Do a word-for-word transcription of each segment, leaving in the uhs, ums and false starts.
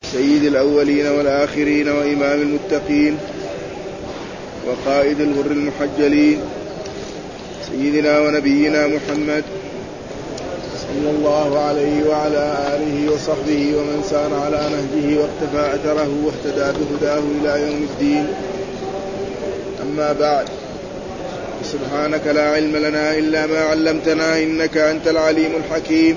سيد الأولين والآخرين وإمام المتقين وقائد الغر المحجلين سيدنا ونبينا محمد صلى الله عليه وعلى آله وصحبه ومن سار على نهجه واقتفى أثره واهتدى بهداه إلى يوم الدين. أما بعد، سبحانك لا علم لنا إلا ما علمتنا إنك أنت العليم الحكيم.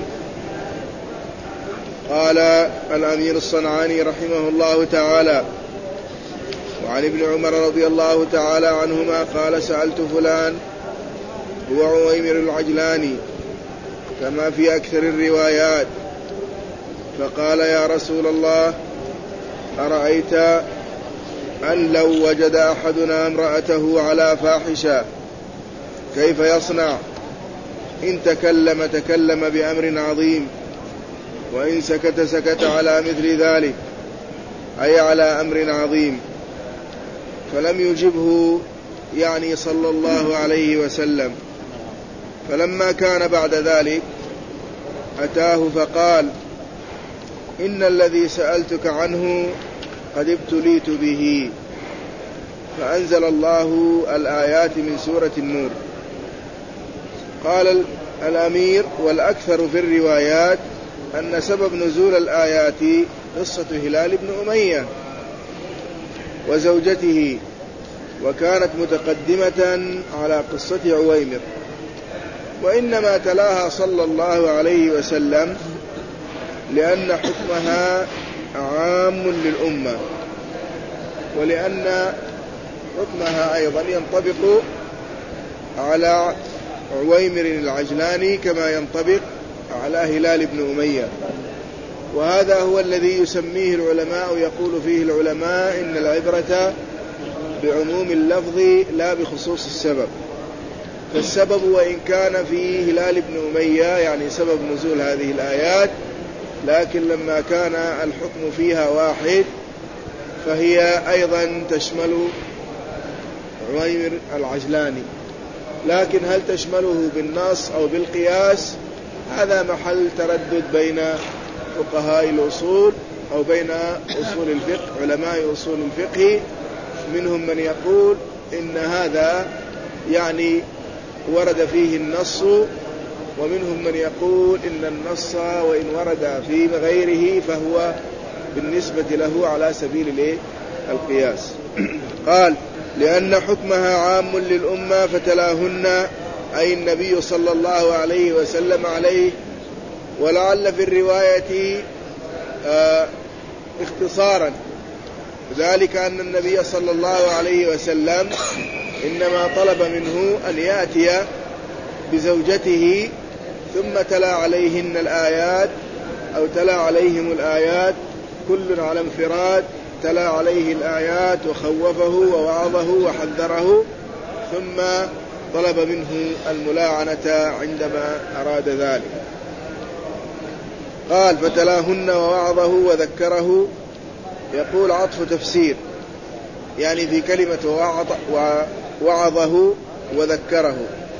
قال الأمير الصنعاني رحمه الله تعالى: وعن ابن عمر رضي الله تعالى عنهما قال: سألت فلان هو عويمر العجلاني كما في أكثر الروايات، فقال: يا رسول الله، أرأيت أن لو وجد أحدنا امرأته على فاحشة كيف يصنع؟ إن تكلم تكلم بأمر عظيم، وإن سكت سكت على مثل ذلك، أي على أمر عظيم. فلم يجبه يعني صلى الله عليه وسلم. فلما كان بعد ذلك أتاه فقال: إن الذي سألتك عنه قد ابتليت به. فأنزل الله الآيات من سورة النور. قال الأمير: والأكثر في الروايات أن سبب نزول الآيات قصة هلال بن أمية وزوجته، وكانت متقدمة على قصة عويمر، وإنما تلاها صلى الله عليه وسلم لأن حكمها عام للأمة، ولأن حكمها أيضا ينطبق على عويمر العجلاني كما ينطبق على هلال بن أمية. وهذا هو الذي يسميه العلماء، يقول فيه العلماء إن العبرة بعموم اللفظ لا بخصوص السبب. فالسبب وإن كان في هلال بن أمية يعني سبب نزول هذه الآيات، لكن لما كان الحكم فيها واحد فهي أيضا تشمل عويمر العجلاني. لكن هل تشمله بالنص أو بالقياس؟ هذا محل تردد بين فقهاء الأصول أو بين أصول الفقه، علماء أصول الفقه. منهم من يقول إن هذا يعني ورد فيه النص، ومنهم من يقول إن النص وإن ورد في غيره فهو بالنسبة له على سبيل القياس. قال: لأن حكمها عام للأمة فتلاهن، أي النبي صلى الله عليه وسلم عليه. ولعل في الرواية آه اختصارا، ذلك أن النبي صلى الله عليه وسلم إنما طلب منه أن يأتي بزوجته ثم تلا عليهن الآيات أو تلا عليهم الآيات كل على انفراد، تلا عليه الآيات وخوفه ووعظه وحذره، ثم طلب منه الملاعنة عندما أراد ذلك. قال: فتلاهن ووعظه وذكره. يقول عطف تفسير، يعني في كلمة ووعظه وذكره،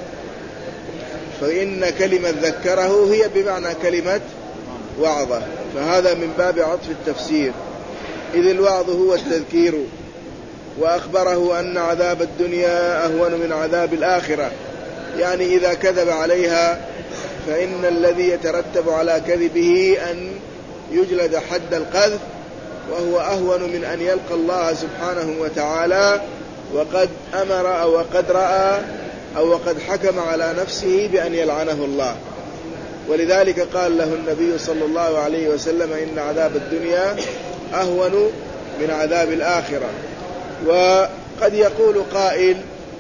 فإن كلمة ذكره هي بمعنى كلمة وعظه، فهذا من باب عطف التفسير، إذ الوعظ هو التذكير. وأخبره أن عذاب الدنيا أهون من عذاب الآخرة، يعني إذا كذب عليها فإن الذي يترتب على كذبه أن يجلد حد القذف، وهو أهون من أن يلقى الله سبحانه وتعالى وقد أمر أو وقد رأى أو وقد حكم على نفسه بأن يلعنه الله. ولذلك قال له النبي صلى الله عليه وسلم: إن عذاب الدنيا أهون من عذاب الآخرة. وقد يقول قائل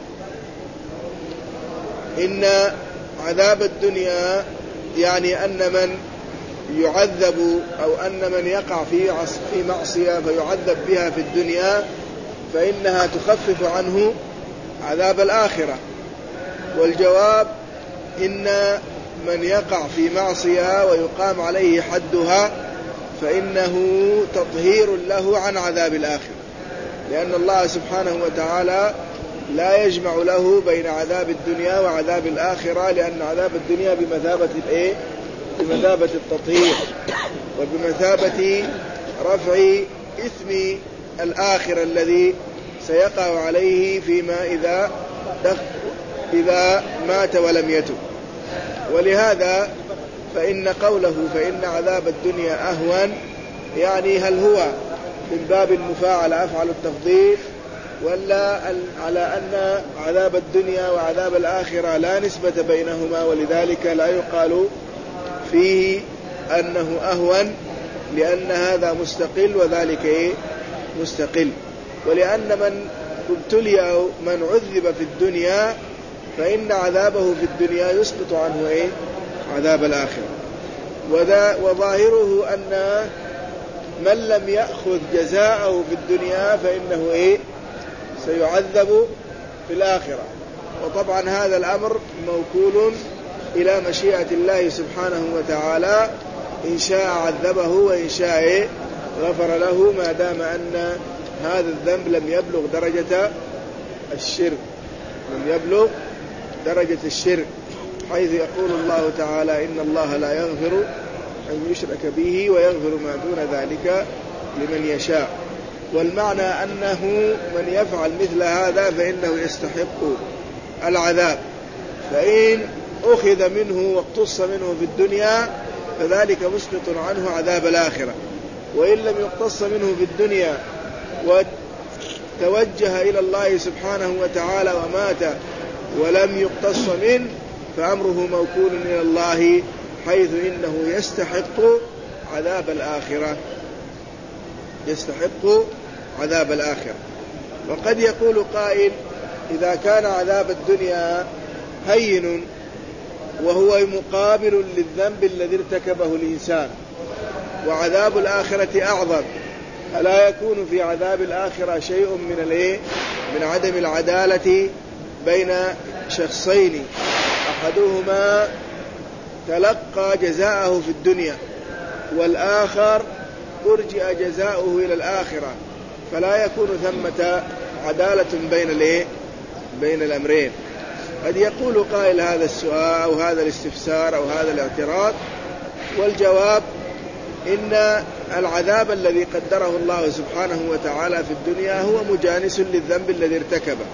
إن عذاب الدنيا يعني أن من يعذب أو أن من يقع في معصية فيعذب بها في الدنيا فإنها تخفف عنه عذاب الآخرة. والجواب إن من يقع في معصية ويقام عليه حدها فإنه تطهير له عن عذاب الآخرة، لأن الله سبحانه وتعالى لا يجمع له بين عذاب الدنيا وعذاب الآخرة، لأن عذاب الدنيا بمثابة الإيه؟ بمثابة التطهير وبمثابة رفع إثم الآخر الذي سيقع عليه فيما إذا إذا مات ولم يتب. ولهذا فإن قوله فإن عذاب الدنيا أهون، يعني هل هو من باب المفاعلة أفعل التفضيل، ولا على أن عذاب الدنيا وعذاب الآخرة لا نسبة بينهما ولذلك لا يقال فيه أنه أهون، لأن هذا مستقل وذلك إيه مستقل. ولأن من ابتلي أو من عذب في الدنيا فإن عذابه في الدنيا يسقط عنه إيه عذاب الآخرة. وذا وظاهره أن من لم يأخذ جزاءه في الدنيا فإنه إيه سيعذب في الآخرة. وطبعا هذا الأمر موكول إلى مشيئة الله سبحانه وتعالى، إن شاء عذبه وإن شاء غفر له، ما دام أن هذا الذنب لم يبلغ درجة الشرك لم يبلغ درجة الشرك حيث يقول الله تعالى إن الله لا يغفر أن يشرك به ويغفر ما دون ذلك لمن يشاء. والمعنى أنه من يفعل مثل هذا فإنه يستحق العذاب، فإن أخذ منه واقتص منه في الدنيا فذلك مسقط عنه عذاب الآخرة، وإن لم يقتص منه في الدنيا وتوجه إلى الله سبحانه وتعالى ومات ولم يقتص منه فأمره موكول إلى الله، حيث إنه يستحق عذاب الآخرة يستحق عذاب الآخرة. وقد يقول قائل إذا كان عذاب الدنيا هين وهو مقابل للذنب الذي ارتكبه الإنسان، وعذاب الآخرة أعظم، ألا يكون في عذاب الآخرة شيء من الايه من عدم العدالة بين شخصين أحدهما تلقى جزاءه في الدنيا والآخر أرجئ جزاؤه إلى الآخرة، فلا يكون ثمة عدالة بين الايه بين الأمرين. قد يقول قائل هذا السؤال أو هذا الاستفسار أو هذا الاعتراض، والجواب إن العذاب الذي قدره الله سبحانه وتعالى في الدنيا هو مجانس للذنب الذي ارتكبه،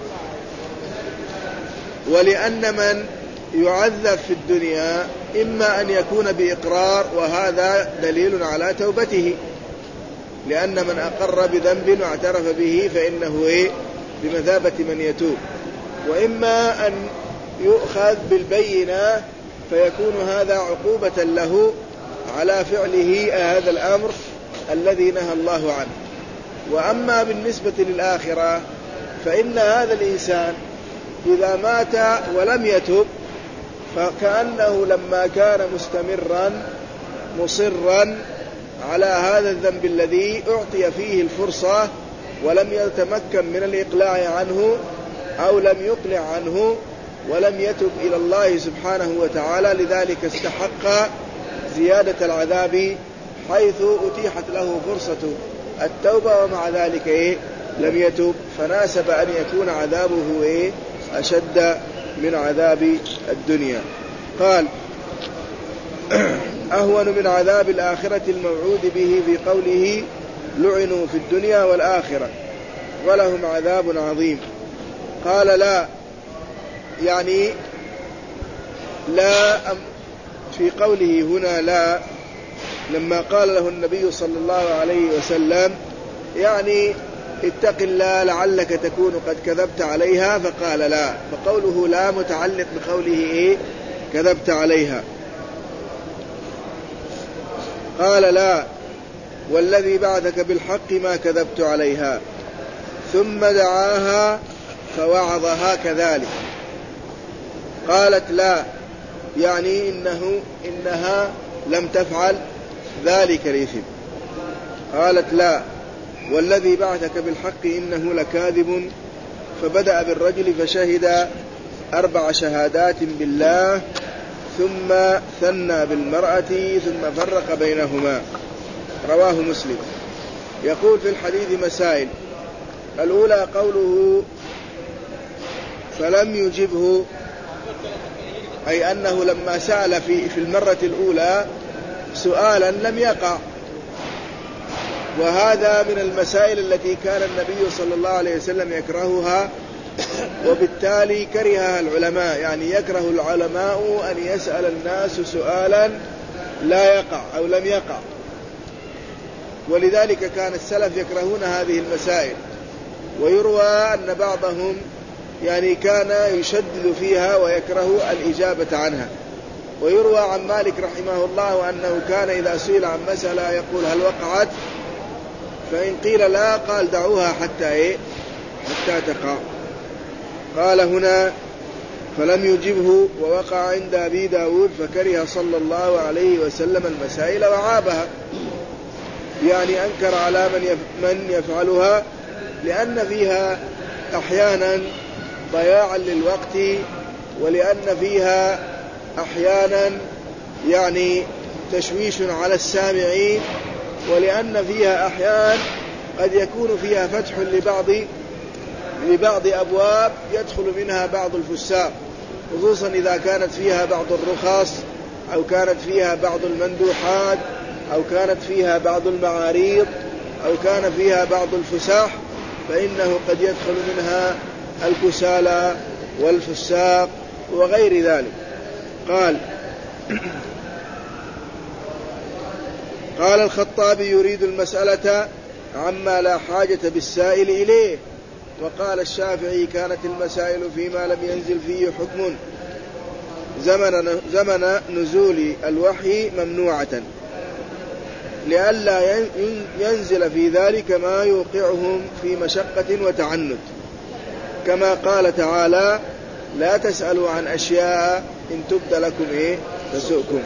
ولأن من يعذب في الدنيا إما أن يكون بإقرار وهذا دليل على توبته، لأن من أقر بذنب واعترف به فإنه إيه بمثابة من يتوب، وإما أن يؤخذ بالبينة فيكون هذا عقوبة له على فعله هذا الأمر الذي نهى الله عنه. وأما بالنسبة للآخرة فإن هذا الإنسان إذا مات ولم يتب فكأنه لما كان مستمرا مصرا على هذا الذنب الذي أعطي فيه الفرصة ولم يتمكن من الإقلاع عنه أو لم يقلع عنه ولم يتب إلى الله سبحانه وتعالى، لذلك استحق زيادة العذاب حيث أتيحت له فرصة التوبة ومع ذلك إيه لم يتب، فناسب أن يكون عذابه إيه أشد من عذاب الدنيا. قال أهون من عذاب الآخرة الموعود به في قوله لعنوا في الدنيا والآخرة ولهم عذاب عظيم. قال لا، يعني لا في قوله هنا لا لما قال له النبي صلى الله عليه وسلم يعني اتق الله لعلك تكون قد كذبت عليها، فقال لا، فقوله لا متعلق بقوله إيه كذبت عليها. قال لا والذي بعثك بالحق ما كذبت عليها، ثم دعاها فوعظها كذلك. قالت لا، يعني إنه إنها لم تفعل ذلك الإثم. قالت لا والذي بعثك بالحق إنه لكاذب، فبدأ بالرجل فشهد أربع شهادات بالله ثم ثنى بالمرأة ثم فرق بينهما. رواه مسلم. يقول في الحديث مسائل. الأولى قوله فلم يجبه، أي أنه لما سأل في, في المرة الأولى سؤالا لم يقع وهذا من المسائل التي كان النبي صلى الله عليه وسلم يكرهها، وبالتالي كرهها العلماء، يعني يكره العلماء أن يسأل الناس سؤالا لا يقع أو لم يقع، ولذلك كان السلف يكرهون هذه المسائل. ويروى أن بعضهم يعني كان يشدد فيها ويكره الإجابة عنها. ويروى عن مالك رحمه الله أنه كان إذا سئل عن مسألة يقول هل وقعت؟ فإن قيل لا قال دعوها حتى إيه؟ حتى تقع. قال هنا فلم يجبه ووقع عند أبي داود فكره صلى الله عليه وسلم المسائل وعابها، يعني أنكر على من يفعلها لأن فيها أحيانا ضياعا للوقت، ولأن فيها أحيانا يعني تشويش على السامعين، ولأن فيها أحيان قد يكون فيها فتح لبعض لبعض أبواب يدخل منها بعض الفساق، خصوصا إذا كانت فيها بعض الرخص أو كانت فيها بعض المندوحات أو كانت فيها بعض المعاريض أو كان فيها بعض الفساح، فإنه قد يدخل منها الكسالى والفساق وغير ذلك. قال قال الخطابي يريد المسألة عما لا حاجة بالسائل إليه. وقال الشافعي كانت المسائل فيما لم ينزل فيه حكم زمن, زمن نزول الوحي ممنوعة لئلا ينزل في ذلك ما يوقعهم في مشقة وتعنت، كما قال تعالى لا تسألوا عن أشياء إن تبد لكم إيه تسؤكم.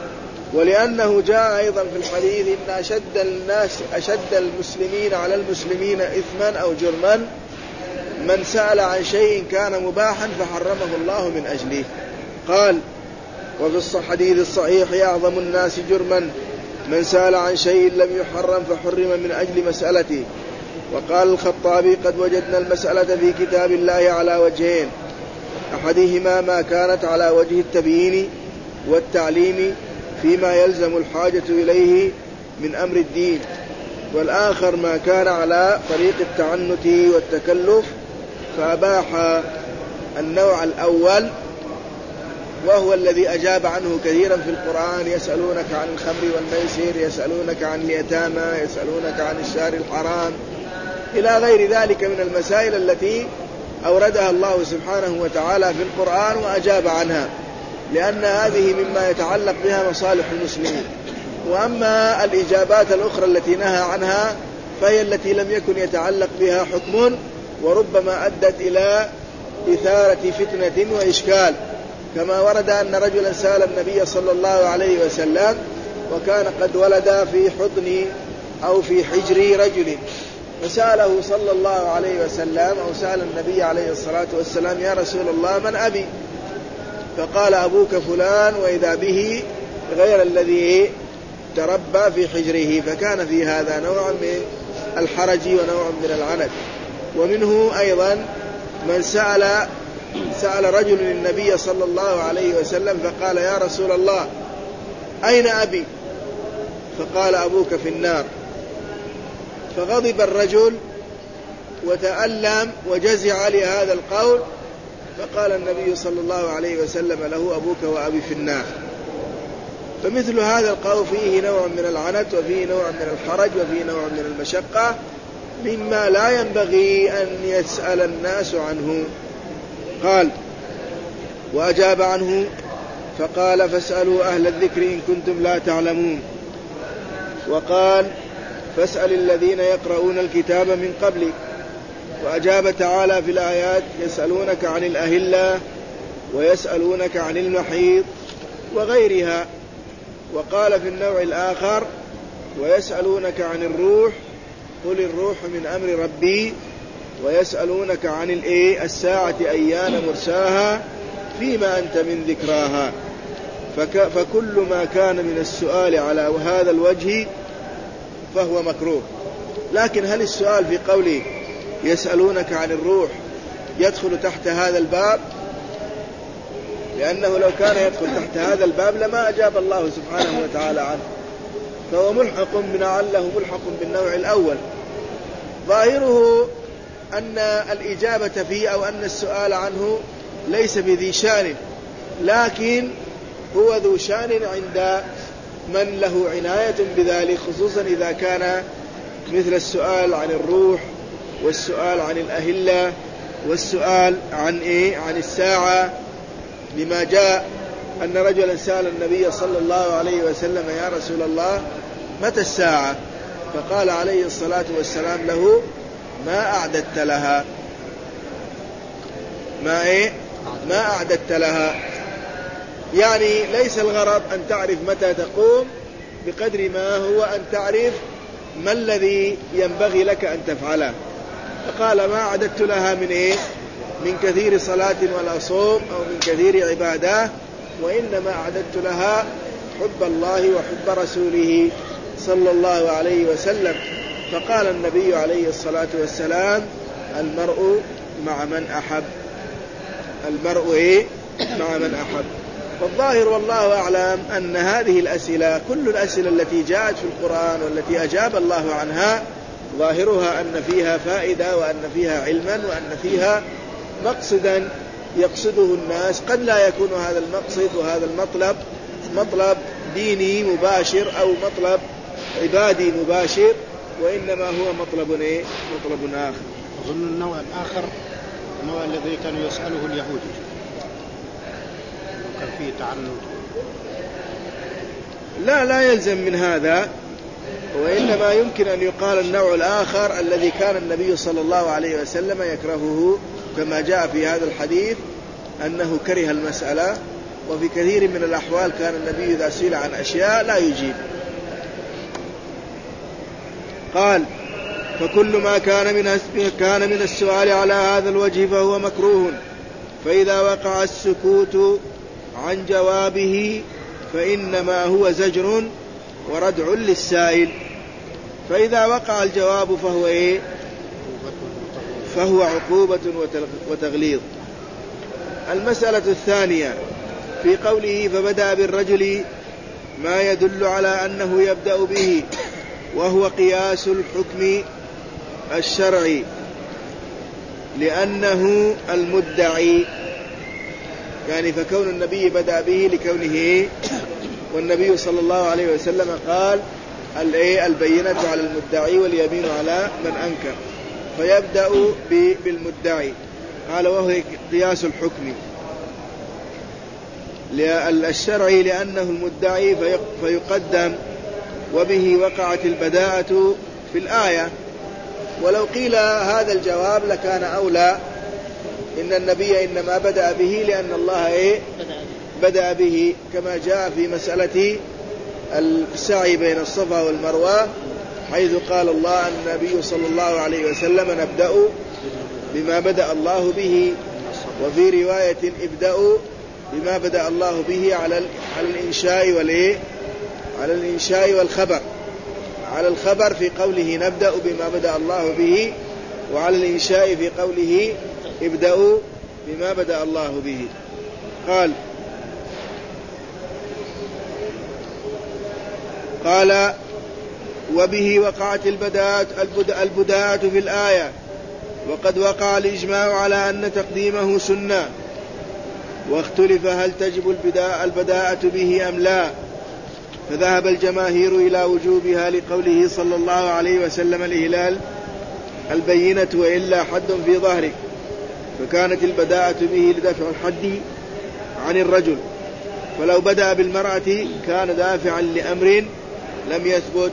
ولأنه جاء أيضا في الحديث إن أشد الناس أشد المسلمين على المسلمين إثما أو جرما من سأل عن شيء كان مباحا فحرمه الله من أجله. قال وفي الحديث الصحيح أعظم الناس جرما من سأل عن شيء لم يحرم فحرم من أجل مسألته. وقال الخطابي قد وجدنا المسألة في كتاب الله على وجهين، أحدهما ما كانت على وجه التبيين والتعليم فيما يلزم الحاجة إليه من أمر الدين، والآخر ما كان على طريق التعنت والتكلف، فأباح النوع الأول وهو الذي أجاب عنه كثيرا في القرآن، يسألونك عن الخمر والميسر، يسألونك عن اليتامى، يسألونك عن الشهر الحرام، إلى غير ذلك من المسائل التي أوردها الله سبحانه وتعالى في القرآن وأجاب عنها، لأن هذه مما يتعلق بها مصالح المسلمين. وأما الإجابات الأخرى التي نهى عنها فهي التي لم يكن يتعلق بها حكم وربما أدت إلى إثارة فتنة وإشكال، كما ورد أن رجلا سأل النبي صلى الله عليه وسلم وكان قد ولد في حضن أو في حجر رجل، فسأله صلى الله عليه وسلم أو سأل النبي عليه الصلاة والسلام يا رسول الله من أبي؟ فقال أبوك فلان، وإذا به غير الذي تربى في حجره، فكان في هذا نوع من الحرج ونوع من العنت. ومنه أيضا من سأل سأل رجل النبي صلى الله عليه وسلم فقال يا رسول الله أين أبي؟ فقال أبوك في النار، فغضب الرجل وتألم وجزع لهذا القول، فقال النبي صلى الله عليه وسلم له أبوك وأبي في النار. فمثل هذا القول فيه نوع من العنت وفيه نوع من الحرج وفيه نوع من المشقة مما لا ينبغي أن يسأل الناس عنه. قال وأجاب عنه فقال فاسألوا أهل الذكر إن كنتم لا تعلمون. وقال فاسأل الذين يقرؤون الكتاب من قبلك. وأجاب تعالى في الآيات يسألونك عن الأهلة ويسألونك عن المحيض وغيرها. وقال في النوع الآخر ويسألونك عن الروح قل الروح من أمر ربي ويسألونك عن الساعة أيان مرساها فيما أنت من ذكراها. فكل ما كان من السؤال على هذا الوجه فهو مكروه. لكن هل السؤال في قوله يسألونك عن الروح يدخل تحت هذا الباب؟ لأنه لو كان يدخل تحت هذا الباب لما أجاب الله سبحانه وتعالى عنه، فهو ملحق بلعله ملحق بالنوع الأول. ظاهره أن الإجابة فيه أو أن السؤال عنه ليس بذي شان، لكن هو ذو شان عند من له عناية بذلك، خصوصا إذا كان مثل السؤال عن الروح والسؤال عن الأهلة والسؤال عن إيه؟ عن الساعة، لما جاء أن رجلا سأل النبي صلى الله عليه وسلم: يا رسول الله متى الساعة؟ فقال عليه الصلاة والسلام له: ما أعددت لها، ما إيه؟ ما أعددت لها. يعني ليس الغرض أن تعرف متى تقوم بقدر ما هو أن تعرف ما الذي ينبغي لك أن تفعله. فقال: ما أعددت لها من إيه؟ من كثير صلاة ولا صوم أو من كثير عبادة، وإنما أعددت لها حب الله وحب رسوله صلى الله عليه وسلم. فقال النبي عليه الصلاة والسلام: المرء مع من أحب، المرء إيه؟ مع من أحب. فالظاهر والله أعلم أن هذه الأسئلة، كل الأسئلة التي جاءت في القرآن والتي أجاب الله عنها، ظاهرها أن فيها فائدة وأن فيها علما وأن فيها مقصدا يقصده الناس. قد لا يكون هذا المقصد وهذا المطلب مطلب ديني مباشر أو مطلب عبادي مباشر، وإنما هو مطلب إيه؟ مطلب آخر. أظن النوع الآخر النوع الذي كانوا يسأله اليهود كان فيه تعنت. لا لا يلزم من هذا، وإنما يمكن أن يقال النوع الآخر الذي كان النبي صلى الله عليه وسلم يكرهه، كما جاء في هذا الحديث أنه كره المسألة. وفي كثير من الأحوال كان النبي إذا سئل عن أشياء لا يجيب. قال: فكل ما كان من كان من السؤال على هذا الوجه فهو مكروه، فإذا وقع السكوت عن جوابه فإنما هو زجر وردع للسائل. فإذا وقع الجواب فهو إيه؟ فهو عقوبة وتغليظ. المسألة الثانية في قوله: فبدأ بالرجل، ما يدل على أنه يبدأ به، وهو قياس الحكم الشرعي، لأنه المدعي. يعني فكون النبي بدأ به لكونه، والنبي صلى الله عليه وسلم قال: البينة على المدعي واليمين على من أنكر، فيبدأ بالمدعي. قال: وهو قياس الحكم الشرعي لأنه المدعي فيقدم، وبه وقعت البداءة في الآية. ولو قيل هذا الجواب لكان أولى، إن النبي إنما بدأ به لأن الله إيه؟ بدأ به، كما جاء في مسألة السعي بين الصفا والمروة، حيث قال الله النبي صلى الله عليه وسلم: نبدأ بما بدأ الله به. وفي رواية: ابدأوا بما بدأ الله به على على الإنشاء والإيه؟ على الإنشاء والخبر، على الخبر في قوله نبدأ بما بدأ الله به، وعلى الإنشاء في قوله ابدأوا بما بدأ الله به. قال قال وبه وقعت البداءة في الآية، وقد وقع الإجماع على أن تقديمه سنة، واختلف هل تجب البداءة به أم لا، فذهب الجماهير إلى وجوبها لقوله صلى الله عليه وسلم: الهلال البينة وإلا حد في ظهرك، فكانت البداءة به لدفع الحد عن الرجل، فلو بدأ بالمرأة كان دافعا لأمر لم يثبت.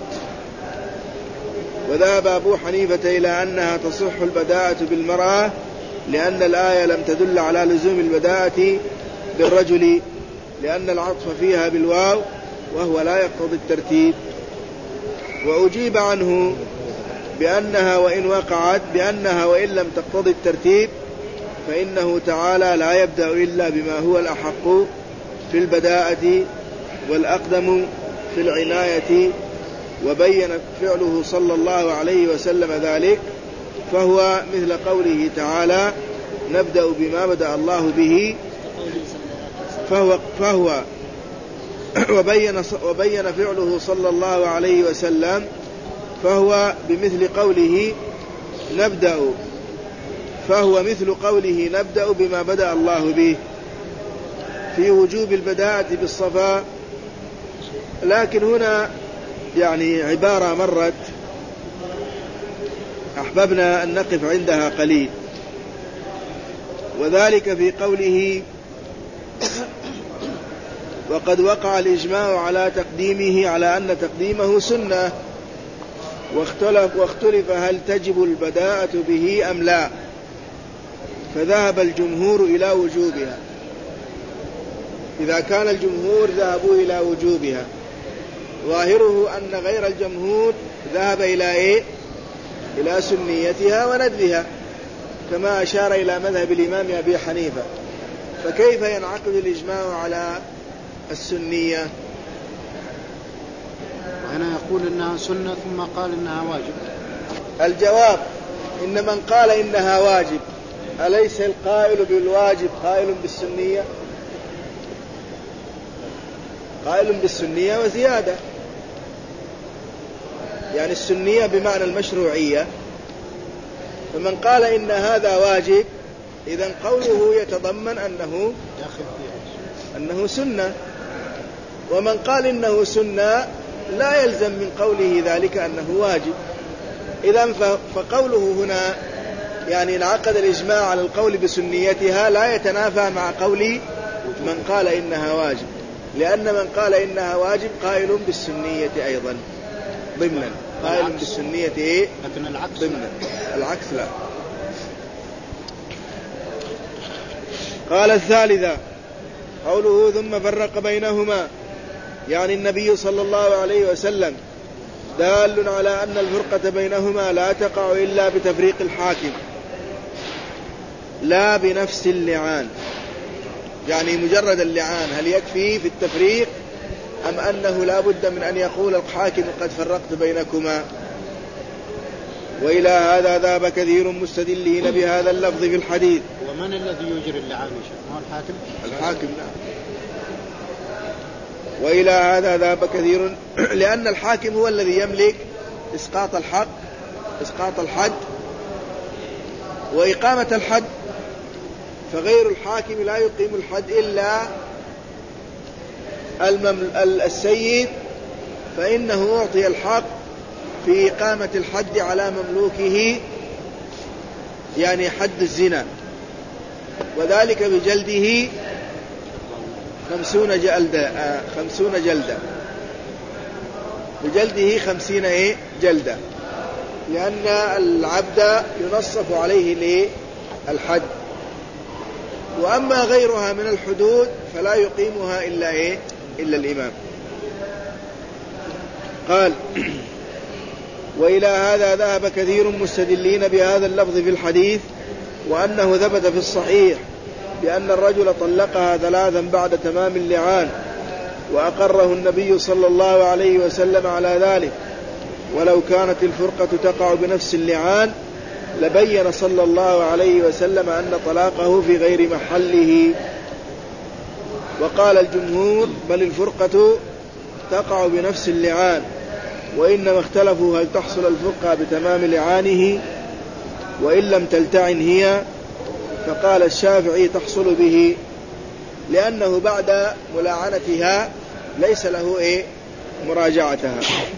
وذهب أبو حنيفة إلى أنها تصح البداءة بالمرأة، لأن الآية لم تدل على لزوم البداءة بالرجل، لأن العطف فيها بالواو وهو لا يقتضي الترتيب. وأجيب عنه بأنها وإن وقعت بأنها وإن لم تقتضي الترتيب، فإنه تعالى لا يبدأ إلا بما هو الأحق في البداءة والأقدم في العناية، وبين فعله صلى الله عليه وسلم ذلك، فهو مثل قوله تعالى: نبدأ بما بدأ الله به، فهو, فهو وبين, وبين فعله صلى الله عليه وسلم، فهو بمثل قوله نبدأ فهو مثل قوله نبدأ بما بدأ الله به في وجوب البداءة بالصفا. لكن هنا يعني عبارة مرت أحببنا أن نقف عندها قليل، وذلك في قوله وقد وقع الإجماع على تقديمه على أن تقديمه سنة، واختلف, واختلف هل تجب البداءة به أم لا، فذهب الجمهور إلى وجوبها. إذا كان الجمهور ذهبوا إلى وجوبها، ظاهره أن غير الجمهور ذهب إلى إيه؟ إلى سنيتها وندبها، كما أشار إلى مذهب الإمام أبي حنيفة. فكيف ينعقد الإجماع على السنية؟ وهنا يقول إنها سنة ثم قال إنها واجب. الجواب إن من قال إنها واجب أليس القائل بالواجب قائل بالسنية؟ قائل بالسنية وزيادة، يعني السنية بمعنى المشروعية. فمن قال إن هذا واجب إذن قوله يتضمن أنه أنه سنة، ومن قال إنه سنة لا يلزم من قوله ذلك أنه واجب. إذن فقوله هنا يعني انعقد الإجماع على القول بسنيتها لا يتنافى مع قول من قال إنها واجب، لأن من قال إنها واجب قائل بالسنية أيضا ضمنا، قائل بالسنية إيه؟ لكن العكس ضمنا، العكس لا. قال الثالثة قوله ثم فرق بينهما، يعني النبي صلى الله عليه وسلم دال على أن الفرقة بينهما لا تقع إلا بتفريق الحاكم لا بنفس اللعان. يعني مجرد اللعان هل يكفي في التفريق أم أنه لا بد من أن يقول الحاكم قد فرقت بينكما؟ وإلى هذا ذهب كثير مستدلين بهذا اللفظ في الحديث. ومن الذي يجري اللعان؟ هو الحاكم؟ الحاكم نعم. وإلى هذا ذهب كثير لأن الحاكم هو الذي يملك إسقاط الحق إسقاط الحد وإقامة الحد، فغير الحاكم لا يقيم الحد إلا السيد، فإنه أعطي الحق في إقامة الحد على مملوكه، يعني حد الزنا، وذلك بجلده خمسون جلدة خمسون جلدة بجلده خمسين إيه جلدة، لأن العبد ينصف عليه الحد. وأما غيرها من الحدود فلا يقيمها إلا إيه إلا الإمام. قال وإلى هذا ذهب كثير مستدلين بهذا اللفظ في الحديث، وأنه ثبت في الصحيح بأن الرجل طلقها ثلاثا بعد تمام اللعان، وأقره النبي صلى الله عليه وسلم على ذلك. ولو كانت الفرقة تقع بنفس اللعان لبين صلى الله عليه وسلم أن طلاقه في غير محله. وقال الجمهور بل الفرقة تقع بنفس اللعان، وإنما اختلفوا هل تحصل الفرقة بتمام لعانه وإن لم تلتعن هي، فقال الشافعي تحصل به لأنه بعد ملاعنتها ليس له إيه مراجعتها.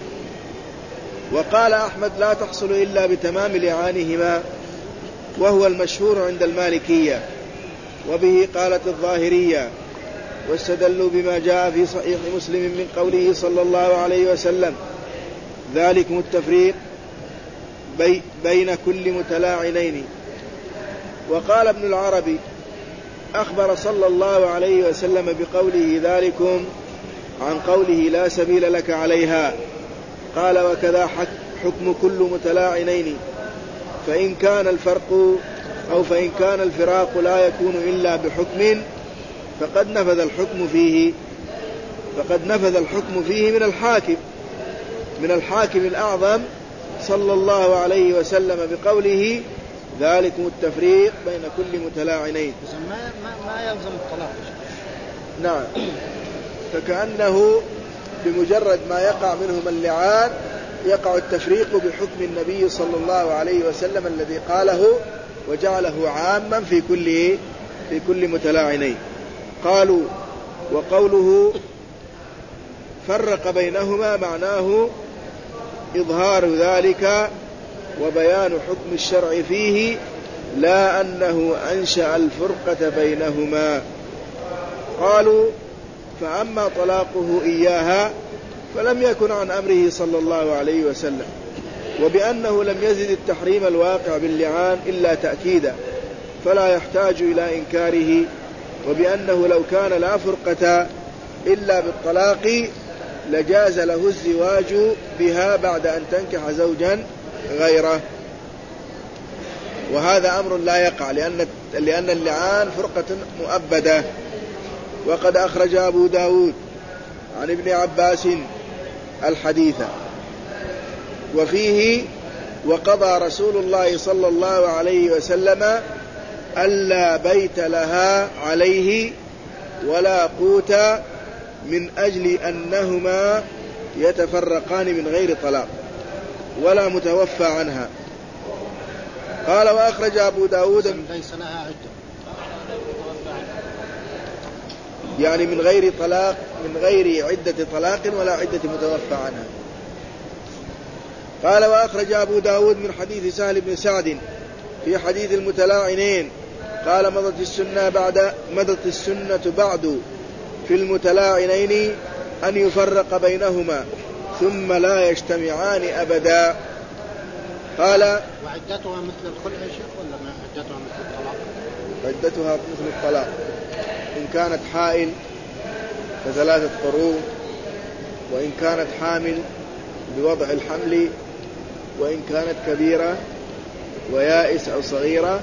وقال أحمد لا تحصل إلا بتمام لعانهما، وهو المشهور عند المالكية، وبه قالت الظاهرية، واستدلوا بما جاء في صحيح مسلم من قوله صلى الله عليه وسلم ذلكم التفريق بي بين كل متلاعنين. وقال ابن العربي أخبر صلى الله عليه وسلم بقوله ذلكم عن قوله لا سبيل لك عليها، قال وكذا حكم كل متلاعنين، فإن كان الفرق أو فإن كان الفراق لا يكون إلا بحكم فقد نفذ الحكم فيه فقد نفذ الحكم فيه من الحاكم من الحاكم الأعظم صلى الله عليه وسلم بقوله ذلكم التفريق بين كل متلاعنين. ما, ما, ما يلزم الطلاق. نعم. فكأنه بمجرد ما يقع منهم اللعان يقع التفريق بحكم النبي صلى الله عليه وسلم الذي قاله وجعله عاما في كل في كل متلاعنين. قالوا وقوله فرق بينهما معناه إظهار ذلك وبيان حكم الشرع فيه، لا أنه أنشأ الفرقة بينهما. قالوا فأما طلاقه إياها فلم يكن عن أمره صلى الله عليه وسلم، وبأنه لم يزد التحريم الواقع باللعان إلا تأكيدا فلا يحتاج إلى إنكاره، وبأنه لو كان لا فرقة إلا بالطلاق لجاز له الزواج بها بعد أن تنكح زوجا غيره، وهذا أمر لا يقع لأن, لأن اللعان فرقة مؤبدة. وقد أخرج أبو داود عن ابن عباس الحديث وفيه وقضى رسول الله صلى الله عليه وسلم ألا بيت لها عليه ولا قوت من أجل أنهما يتفرقان من غير طلاق ولا متوفى عنها. قال وأخرج أبو داود ليس لها عدة، يعني من غير طلاق، من غير عدة طلاق ولا عدة متوفى عنها. قال وأخرج أبو داود من حديث سهل بن سعد في حديث المتلاعنين قال مضت السنة بعد مضت السنة بعد في المتلاعنين أن يفرق بينهما ثم لا يجتمعان أبدا. قال وعدتها مثل الخلع يا شيخ ولا ما عدتها مثل الطلاق؟ عدتها مثل الطلاق، إن كانت حائل فثلاثة قروء، وإن كانت حامل بوضع الحمل، وإن كانت كبيرة ويائس أو صغيرة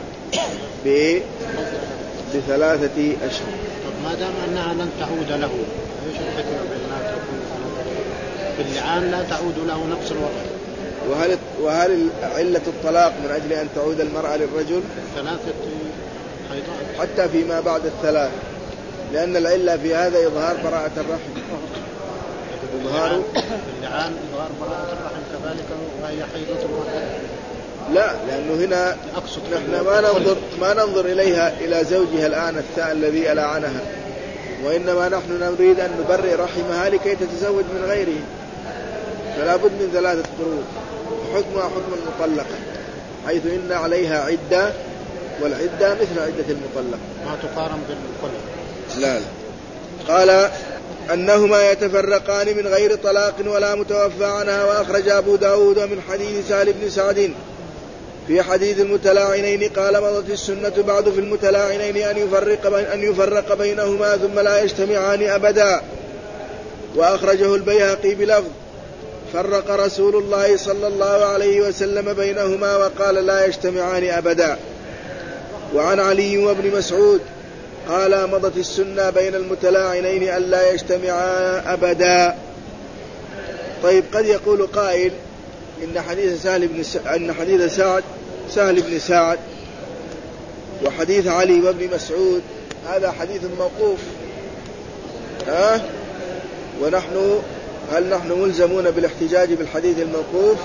بثلاثة أشهر. طب ما دام أنها لن تعود له ايش الحكمة بأنها تكون باللعان لا تعود له نفس الوضع؟ وهل وهل علة الطلاق من أجل أن تعود المرأة للرجل؟ ثلاثة حيضات حتى فيما بعد الثلاث، لأن العلة في هذا إظهار براءة الرحم. إظهار اللعان إظهار براءة الرحم كذلك وهي حيضة المرأة. لا، لأنه هنا نحن ما ننظر ما ننظر إليها إلى زوجها الآن الثاء الذي ألعنها، وإنما نحن نريد أن نبرئ رحمها لكي تتزوج من غيره، فلا بد من ثلاثة قروء. حكمها حكم المطلقة حيث إن عليها عدة، والعدة مثل عدة المطلقة ما تقارن بالخلع. لا لا. قال أنهما يتفرقان من غير طلاق ولا متوفى عنها. وأخرج أبو داود من حديث سهل بن سعد في حديث المتلاعنين قال مضت السنة بعد في المتلاعنين أن يفرق, بين أن يفرق بينهما ثم لا يجتمعان أبدا. وأخرجه البيهقي بلفظ فرق رسول الله صلى الله عليه وسلم بينهما وقال لا يجتمعان أبدا. وعن علي وابن مسعود قال مضت السنة بين المتلاعنين أن لا يجتمعا أبدا. طيب قد يقول قائل إن حديث سهل بن س... أن حديث سعد سهل بن سعد وحديث علي وابن مسعود هذا حديث موقوف، ها؟ ونحن هل نحن ملزمون بالاحتجاج بالحديث الموقوف؟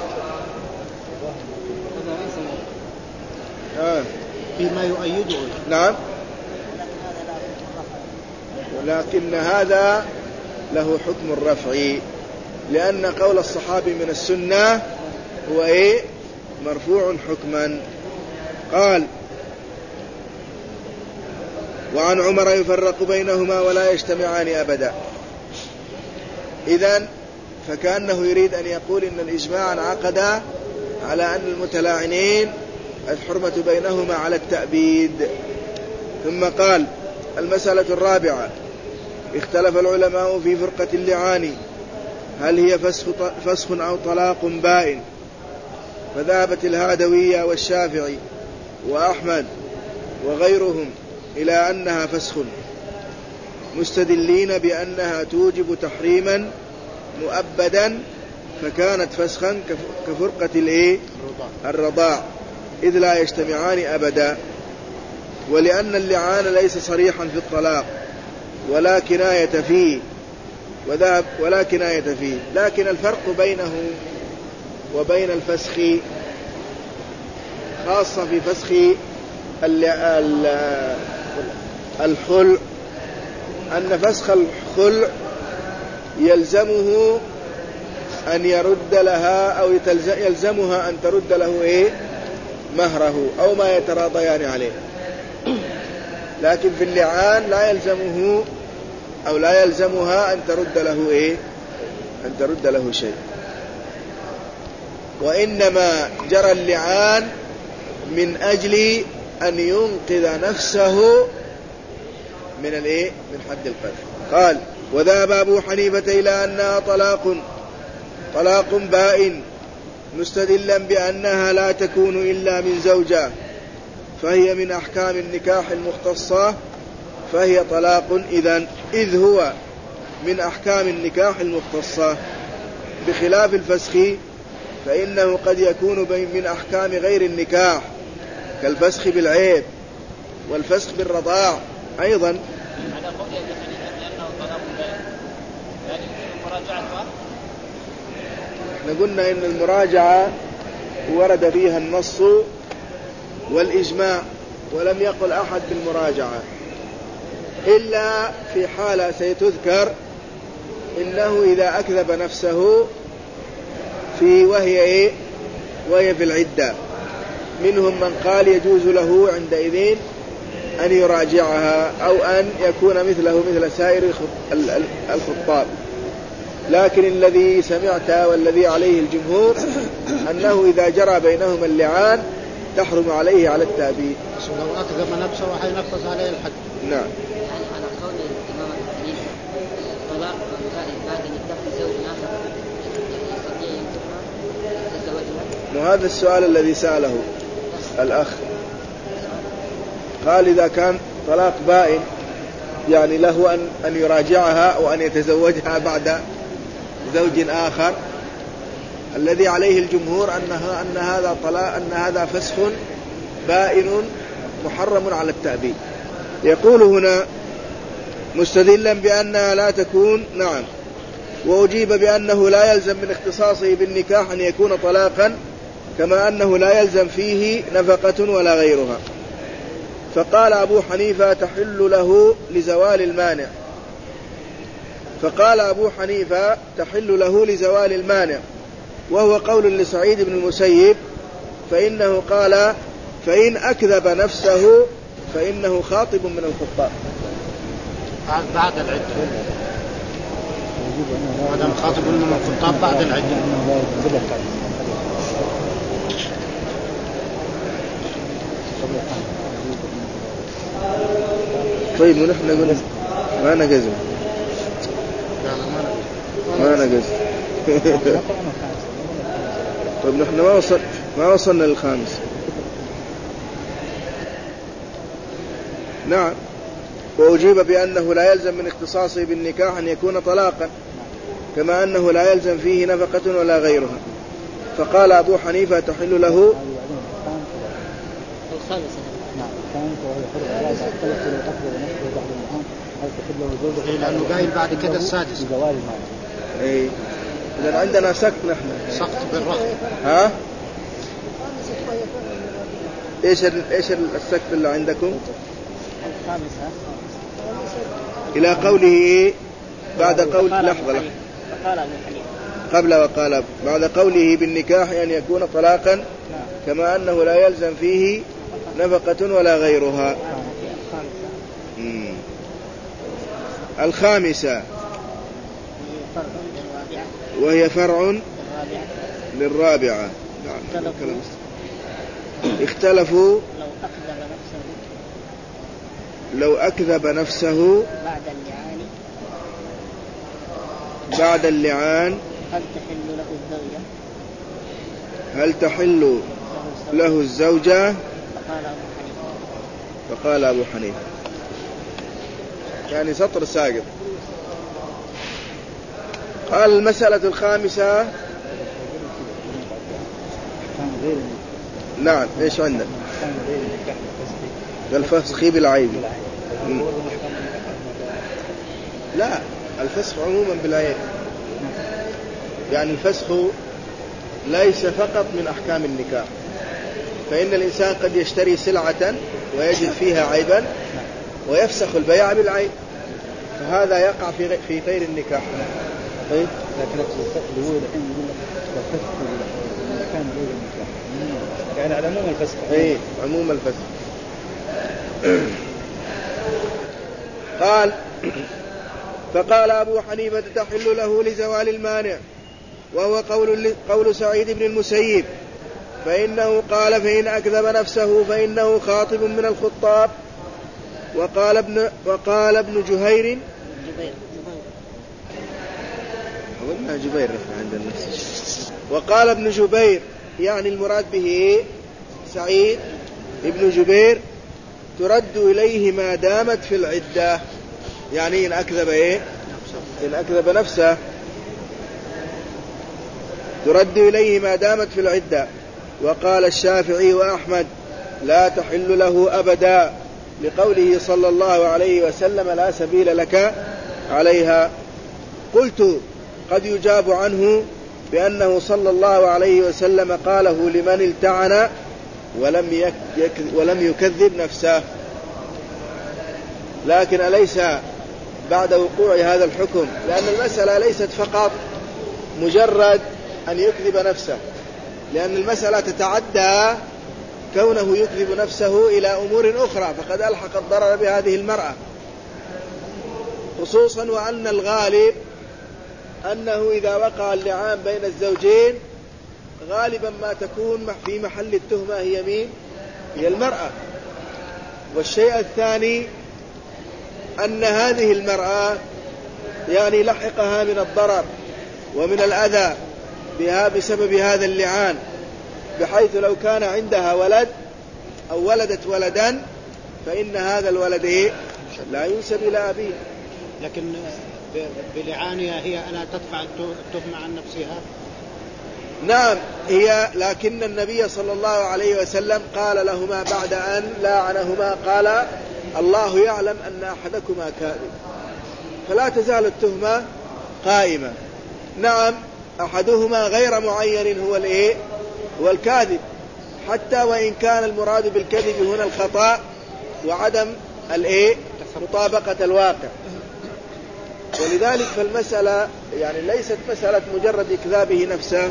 ها؟ فيما يؤيده. نعم، ولكن هذا له حكم الرفع، لأن قول الصحابي من السنة هو إيه؟ مرفوع حكما. قال وعن عمر يفرق بينهما ولا يجتمعان أبدا. إذن فكأنه يريد أن يقول إن الإجماع انعقد على أن المتلاعنين الحرمة بينهما على التأبيد. ثم قال المسألة الرابعة اختلف العلماء في فرقة اللعان هل هي فسخ, فسخ أو طلاق بائن، فذهبت الهادوية والشافعي وأحمد وغيرهم إلى أنها فسخ، مستدلين بأنها توجب تحريما مؤبدا فكانت فسخا كفرقة الإيه؟ الرضاع، إذ لا يجتمعان أبدا. ولأن اللعان ليس صريحا في الطلاق ولا كناية فيه، وذهب ولا كناية فيه. لكن الفرق بينه وبين الفسخ خاصة في فسخ الخلع أن فسخ الخلع يلزمه أن يرد لها أو يلزمها أن ترد له إيه مهره أو ما يتراضيان عليه. لكن في اللعان لا يلزمه أو لا يلزمها أن ترد له إيه أن ترد له شيء، وإنما جرى اللعان من أجل أن ينقذ نفسه من الإيه من حد القذف. قال وذهب أبو حنيفة إلى أنها طلاق طلاق بائن مستدلا بأنها لا تكون إلا من زوجة، فهي من أحكام النكاح المختصة، فهي طلاق إذن إذ هو من أحكام النكاح المختصة، بخلاف الفسخ فإنه قد يكون من أحكام غير النكاح كالفسخ بالعيب والفسخ بالرضاع أيضا. احنا قلنا إن المراجعة ورد فيها النص والإجماع، ولم يقل أحد بالمراجعة إلا في حالة سيتذكر، إنه إذا أكذب نفسه في وهي إيه وهي في العدة. منهم من قال يجوز له عندئذ أن يراجعها أو أن يكون مثله مثل سائر الخطاب، لكن الذي سمعت والذي عليه الجمهور أنه إذا جرى بينهما اللعان تحرم عليه على التأبيد. لو أكذب نفسه وحينفذ عليه الحد. نعم. على قول الإمام الحديث طلاق بعد نكاح زوج آخر يستطيع أن يتزوجها. وهذا السؤال الذي سأله الأخ، قال إذا كان طلاق بائن يعني له أن أن يراجعها أو أن يتزوجها بعد زوج آخر. الذي عليه الجمهور أنها أن هذا طلاق أن هذا فسخ بائن محرم على التأبيد. يقول هنا مستدلا بأنها لا تكون. نعم. وأجيب بأنه لا يلزم من اختصاصه بالنكاح أن يكون طلاقا، كما أنه لا يلزم فيه نفقة ولا غيرها. فقال أبو حنيفة تحل له لزوال المانع فقال أبو حنيفة تحل له لزوال المانع وهو قول لسعيد بن المسيب، فإنه قال فإن أكذب نفسه فإنه خاطب من الخطاب بعد العدة. هذا خاطب من الخطاب بعد العدة. طيب ونحن قلنا ما نجزم ما نجزم طيب نحن ما وصل ما وصلنا للخامس. نعم. وأجيب بأنه لا يلزم من اختصاصه بالنكاح أن يكون طلاقا، كما أنه لا يلزم فيه نفقة ولا غيرها. فقال أبو حنيفة تحل له لأنه قايل بعد كده السادس. إيه. إذن عندنا سقط نحن سقط بالرفض. ها إيش إيش السقط اللي عندكم؟ إلى قوله إيه بعد قول لحظة لحظة قبل وقال بعد قوله بالنكاح أن يكون طلاقا، كما أنه لا يلزم فيه نفقة ولا غيرها. مم. الخامسة وهي فرع للرابعة. نعم. اختلفوا لو أكذب نفسه بعد اللعان بعد اللعان هل تحل له الزوجة هل تحل له الزوجة؟ فقال أبو حنيفة يعني سطر ساقط. قال المسألة الخامسة. نعم. إيش عندنا؟ الفسخ بالعيب. لا الفسخ عموما بالعين، يعني الفسخ ليس فقط من أحكام النكاح، فإن الإنسان قد يشتري سلعة ويجد فيها عيبا ويفسخ البيع بالعيب، فهذا يقع في في غير النكاح. طيب لكن اللي هو الحين يقول لك الفسخ كان غير النكاح، يعني على عموم الفسخ. اي عموم الفسخ. قال فقال أبو حنيفة تحل له لزوال المانع، وهو قول قول سعيد بن المسيب، فإنه قال فإن أكذب نفسه فإنه خاطب من الخطاب. وقال ابن وقال ابن جهير جبير قلنا جبير عند النفس. وقال ابن جبير يعني المراد به سعيد ابن جبير ترد إليه ما دامت في العدة، يعني إن أكذب إيه إن أكذب نفسه ترد إليه ما دامت في العدة. وقال الشافعي وأحمد لا تحل له أبدا، لقوله صلى الله عليه وسلم لا سبيل لك عليها. قلت قد يجاب عنه بأنه صلى الله عليه وسلم قاله لمن التعن ولم ولم يكذب نفسه، لكن أليس بعد وقوع هذا الحكم، لأن المسألة ليست فقط مجرد أن يكذب نفسه، لأن المسألة تتعدى كونه يكذب نفسه إلى أمور أخرى، فقد ألحق الضرر بهذه المرأة، خصوصا وأن الغالب أنه إذا وقع اللعان بين الزوجين غالبا ما تكون في محل التهمة هي مين؟ هي المرأة. والشيء الثاني أن هذه المرأة يعني لحقها من الضرر ومن الأذى بها بسبب هذا اللعان، بحيث لو كان عندها ولد أو ولدت ولدا فإن هذا الولد لا ينسب إلى أبيه. لكن بلعانها هي ألا تدفع التهمة عن نفسها؟ نعم هي، لكن النبي صلى الله عليه وسلم قال لهما بعد أن لاعنهما قال الله يعلم أن أحدكما كاذب، فلا تزال التهمة قائمة. نعم أحدهما غير معين هو الإيه؟ هو الكاذب، حتى وإن كان المراد بالكذب هنا الخطأ وعدم الإيه؟ مطابقة الواقع. ولذلك فالمسألة يعني ليست مسألة مجرد إكذابه نفسه.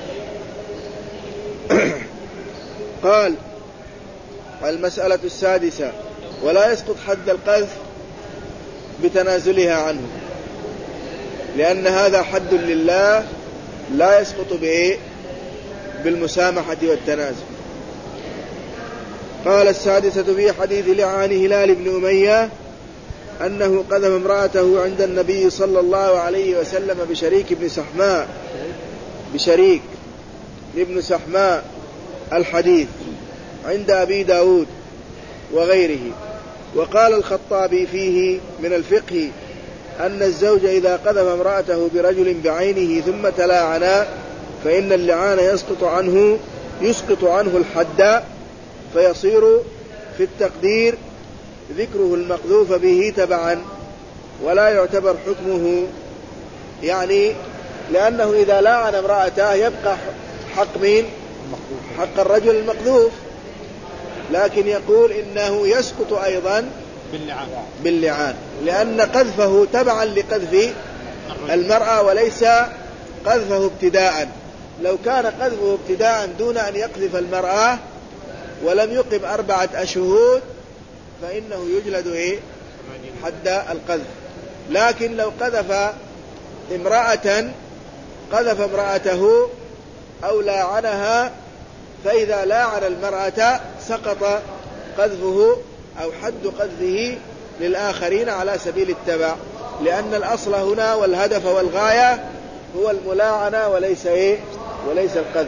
قال المسألة السادسة ولا يسقط حد القذف بتنازلها عنه، لأن هذا حد لله لا يسقط بإيه؟ بالمسامحة والتنازل. قال السادسة في حديث لعان هلال بن أمية أنه قذف امرأته عند النبي صلى الله عليه وسلم بشريك بن سحماء بشريك ابن سحماء الحديث عند أبي داود وغيره. وقال الخطابي فيه من الفقه أن الزوج إذا قذف امرأته برجل بعينه ثم تلاعنا فإن اللعان يسقط عنه يسقط عنه الحد، فيصير في التقدير ذكره المقذوف به تبعا ولا يعتبر حكمه، يعني لأنه إذا لاعن امرأته يبقى حق مين؟ حق الرجل المقذوف، لكن يقول إنه يسقط أيضا باللعان, باللعان لأن قذفه تبعا لقذف المرأة وليس قذفه ابتداء. لو كان قذفه ابتداء دون أن يقذف المرأة ولم يقم أربعة أشهر فإنه يجلد إيه؟ حد القذف. لكن لو قذف امرأة قذف امرأته أو لاعنها، فإذا لاعن المرأة سقط قذفه أو حد قذفه للآخرين على سبيل التبع، لأن الأصل هنا والهدف والغاية هو الملاعنة وليس إيه؟ وليس القذف.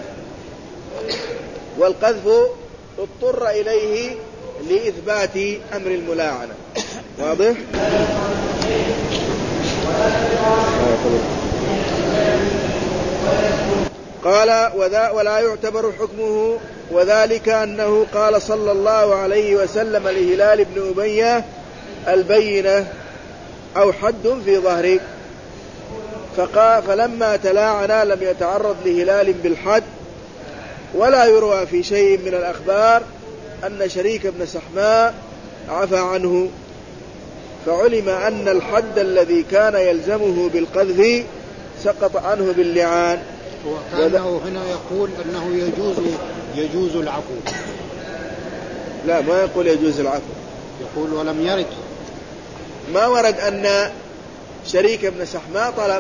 والقذف اضطر إليه لإثبات أمر الملاعنة. واضح؟ قال وذا ولا يعتبر حكمه، وذلك أنه قال صلى الله عليه وسلم لهلال بن أمية البينة أو حد في ظهرك، فقال فلما تلاعنا لم يتعرض لهلال بالحد، ولا يروى في شيء من الأخبار أن شريك بن سحماء عفى عنه، فعلم أن الحد الذي كان يلزمه بالقذف سقط عنه باللعان. وكأنه هنا يقول أنه يجوز يجوز العفو. لا، ما يقول يجوز العفو، يقول ولم يرد، ما ورد أن شريك بن سحماء طلب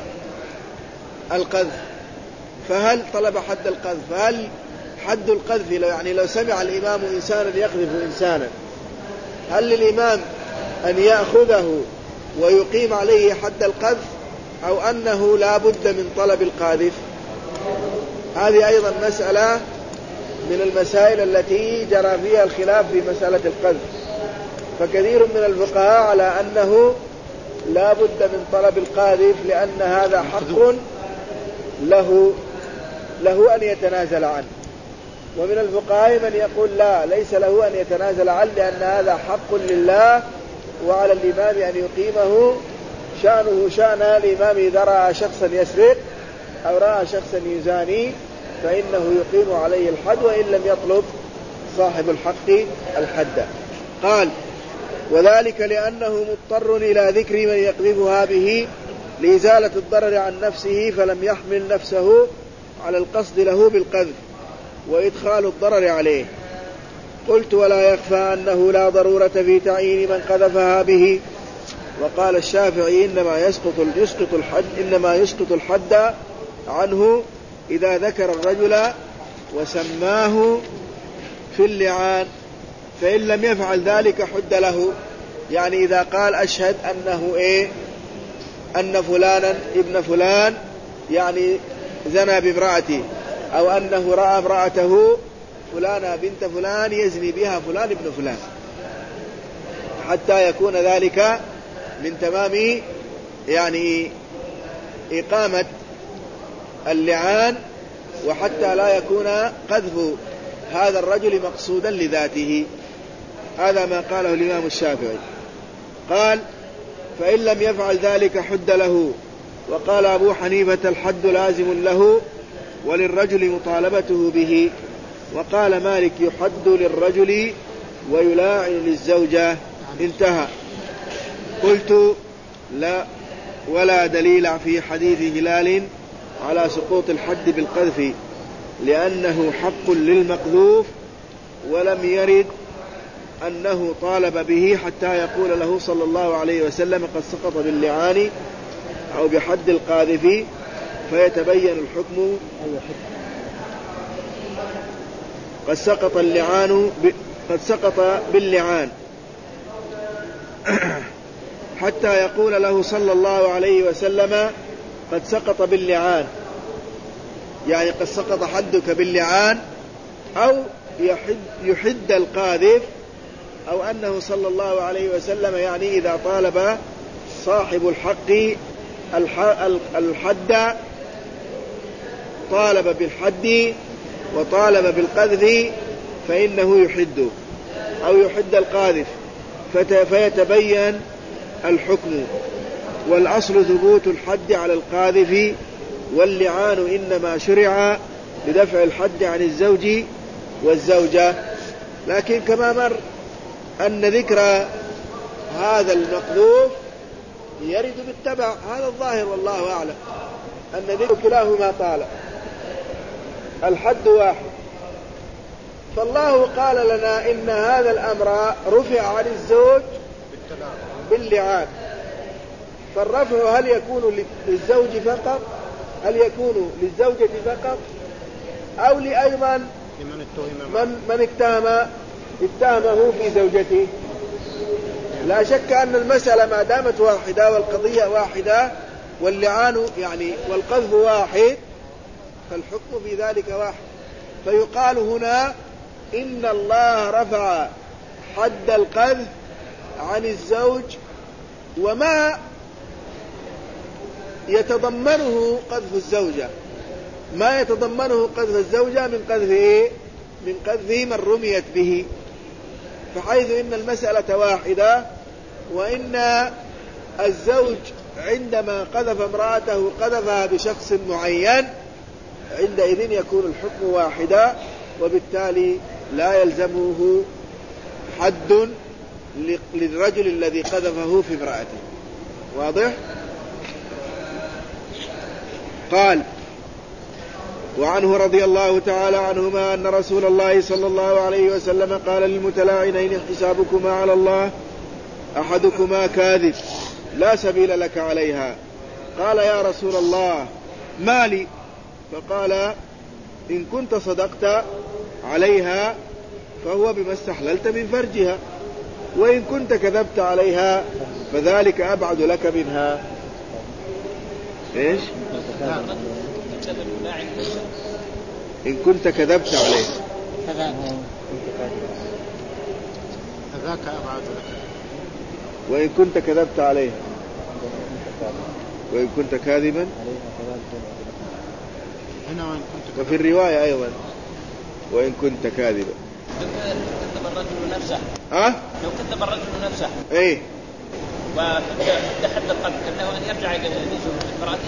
القذف، فهل طلب حد القذف؟ فهل حد القذف لو يعني لو سمع الإمام إنسانا يقذف إنسانا، هل للإمام أن يأخذه ويقيم عليه حد القذف، أو أنه لا بد من طلب القاذف؟ هذه أيضا مسألة من المسائل التي جرى فيها الخلاف في مسألة القذف، فكثير من الفقهاء على أنه لا بد من طلب القاذف، لأن هذا حق له له أن يتنازل عنه، ومن الفقهاء من يقول لا، ليس له أن يتنازل عنه، لأن هذا حق لله وعلى الإمام أن يقيمه، شأنه شأن الإمام إذا رأى شخصا يسرق أو رأى شخصا يزاني فإنه يقيم عليه الحد وإن لم يطلب صاحب الحق الحد. قال وذلك لأنه مضطر إلى ذكر من يقذفها به لإزالة الضرر عن نفسه، فلم يحمل نفسه على القصد له بالقذف وإدخال الضرر عليه. قلت ولا يخفى أنه لا ضرورة في تعيين من قذفها به. وقال الشافعي إنما يسقط يسقط الحد إنما يسقط الحد عنه إذا ذكر الرجل وسماه في اللعان، فإن لم يفعل ذلك حد له، يعني إذا قال أشهد أنه إيه أن فلانا ابن فلان يعني زنى بامرأتي، أو أنه رأى امرأته فلانة بنت فلان يزني بها فلان ابن فلان، حتى يكون ذلك من تمام يعني إقامة اللعان، وحتى لا يكون قذف هذا الرجل مقصودا لذاته. هذا ما قاله الإمام الشافعي. قال فإن لم يفعل ذلك حد له. وقال أبو حنيفة الحد لازم له وللرجل مطالبته به. وقال مالك يحد للرجل ويلاعن للزوجة. انتهى. قلت لا ولا دليل في حديث هلال على سقوط الحد بالقذف، لأنه حق للمقذوف، ولم يرد أنه طالب به حتى يقول له صلى الله عليه وسلم قد سقط باللعان أو بحد القاذف فيتبين الحكم. قد سقط اللعان ب... قد سقط باللعان حتى يقول له صلى الله عليه وسلم قد سقط باللعان، يعني قد سقط حدك باللعان، أو يحد, يحد القاذف، أو أنه صلى الله عليه وسلم يعني إذا طالب صاحب الحق الحد طالب بالحد وطالب بالقذف فإنه يحد أو يحد القاذف فيتبين الحكم. والأصل ثبوت الحد على القاذف، واللعان إنما شرع لدفع الحد عن الزوج والزوجة. لكن كما مر أن ذكر هذا المقذوف يرد بالتبع، هذا الظاهر والله أعلم، أن ذكر كلاهما طالب، الحد واحد. فالله قال لنا إن هذا الأمر رفع عن الزوج باللعان، فالرفع هل يكون للزوج فقط، هل يكون للزوجة فقط، أو لأيضا من, من اتهم اتهمه في زوجته؟ لا شك أن المسألة ما دامت واحدة والقضية واحدة واللعان يعني والقذف واحد فالحكم في ذلك واحد. فيقال هنا إن الله رفع حد القذف عن الزوج وما يتضمنه قذف الزوجة، ما يتضمنه قذف الزوجة من قذف إيه؟ من قذف من رميت به، فحيث إن المسألة واحدة، وإن الزوج عندما قذف امرأته قذفها بشخص معين عندئذ يكون الحكم واحدا، وبالتالي لا يلزمه حد للرجل الذي قذفه في امرأته. واضح؟ قال: وعنه رضي الله تعالى عنهما أن رسول الله صلى الله عليه وسلم قال للمتلاعنين: حسابكما على الله، أحدكما كاذب لا سبيل لك عليها. قال: يا رسول الله ما لي؟ فقال: إن كنت صدقت عليها فهو بما استحللت من فرجها، وإن كنت كذبت عليها فذلك أبعد لك منها. إيش؟ إن كنت كذبت عليها فذاك أبعد لك، وإن كنت كذبت عليها، وإن كنت كاذبا هنا، وإن كنت وفي الرواية أيضا وإن كنت كاذبا. لو كذب الرجل نفسه أه؟ لو كذب الرجل نفسه إيه وحد القلب كأنه أن يرجع إلى امرأته.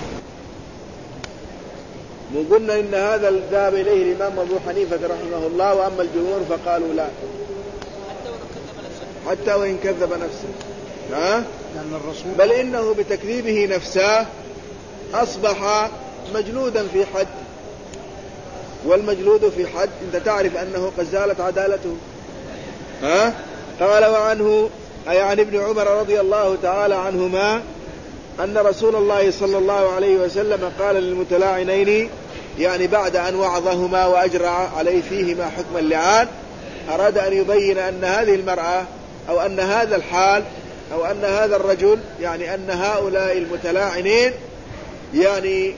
مو قلنا إن هذا ذهب إليه الإمام أبو حنيفة رحمه الله، وأما الجمهور فقالوا لا، حتى ولو كذب نفسه، حتى وإن كذب نفسه. ها؟ لأن الرسول بل إنه بتكذيبه نفسه أصبح مجلودا في حد، والمجلود في حد أنت تعرف أنه قد زالت عدالته. ها؟ قال: وعنه أي عن ابن عمر رضي الله تعالى عنهما أن رسول الله صلى الله عليه وسلم قال للمتلاعنين، يعني بعد أن وعظهما وأجرى عليه فيهما حكم اللعان، أراد أن يبين أن هذه المرأة أو أن هذا الحال أو أن هذا الرجل، يعني أن هؤلاء المتلاعنين يعني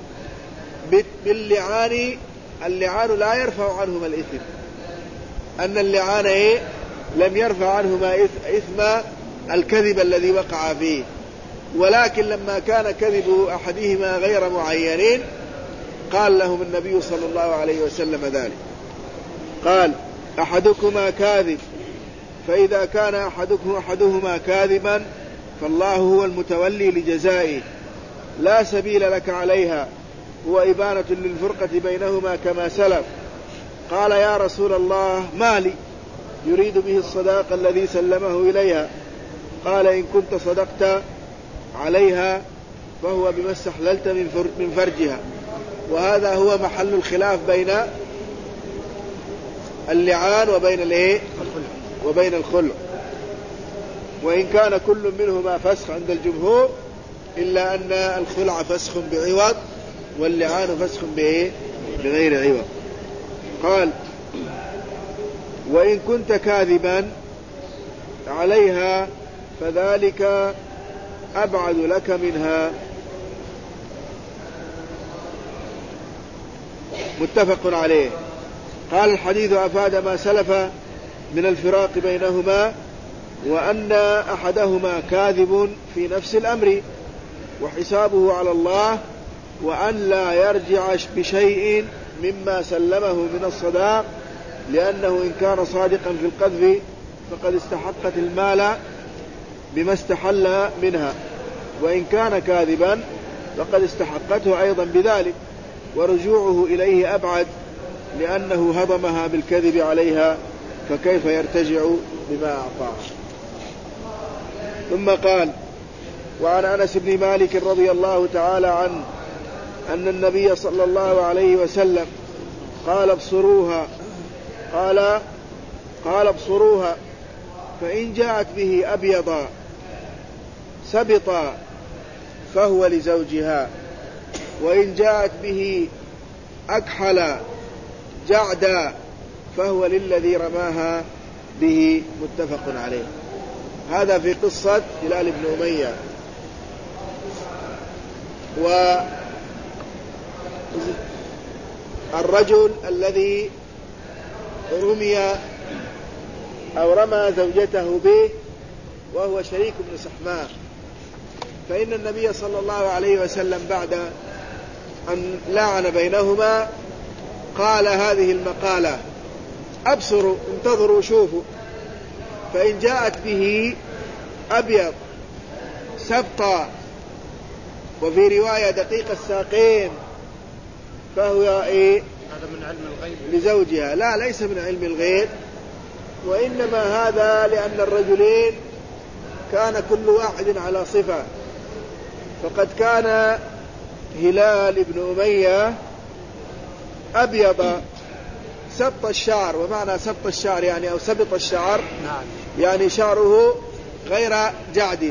باللعان، اللعان لا يرفع عنهما الإثم، أن اللعان إيه؟ لم يرفع عنهما إثم الكذب الذي وقع فيه، ولكن لما كان كذب أحدهما غير معينين قال لهم النبي صلى الله عليه وسلم ذلك. قال: أحدكما كاذب، فإذا كان أحدكم أحدهما كاذبا فالله هو المتولي لجزائه، لا سبيل لك عليها، هو إبانة للفرقة بينهما كما سلف. قال: يا رسول الله ما لي؟ يريد به الصداق الذي سلمه إليها. قال: إن كنت صدقت عليها فهو بما استحللت من فرجها. وهذا هو محل الخلاف بين اللعان وبين الايه وبين الخلع، وإن كان كل منهما فسخ عند الجمهور، إلا أن الخلع فسخ بعوض واللعان فسخ بغير عوض. قال: وإن كنت كاذبا عليها فذلك أبعد لك منها. متفق عليه. قال: الحديث أفاد ما سلف من الفراق بينهما، وأن أحدهما كاذب في نفس الأمر وحسابه على الله، وأن لا يرجع بشيء مما سلمه من الصداق، لأنه إن كان صادقا في القذف فقد استحقت المال بما استحل منها، وإن كان كاذبا فقد استحقته أيضا بذلك، ورجوعه إليه أبعد، لأنه هضمها بالكذب عليها، فكيف يرتجع بما أعطاه. ثم قال: وعن أنس بن مالك رضي الله تعالى عنه أن النبي صلى الله عليه وسلم قال: ابصروها قال قال ابصروها فإن جاءت به أبيضا سبطا فهو لزوجها، وإن جاءت به أكحل جعدا فهو للذي رماها به. متفق عليه. هذا في قصة هلال بن أمية. والرجل الذي رمي أو رمى زوجته به وهو شريك بن سحماء، فإن النبي صلى الله عليه وسلم بعد أن لعن بينهما قال هذه المقالة: أبصروا، انتظروا شوفوا، فإن جاءت به أبيض سبطا وفي رواية دقيق الساقين فهو إيه؟ هذا من علم الغيب لزوجها. لا، ليس من علم الغيب، وإنما هذا لأن الرجلين كان كل واحد على صفة. فقد كان هلال بن أمية أبيض سبط الشعر، ومعنى سبط الشعر يعني أو سبط الشعر نعم. يعني شعره غير جعد،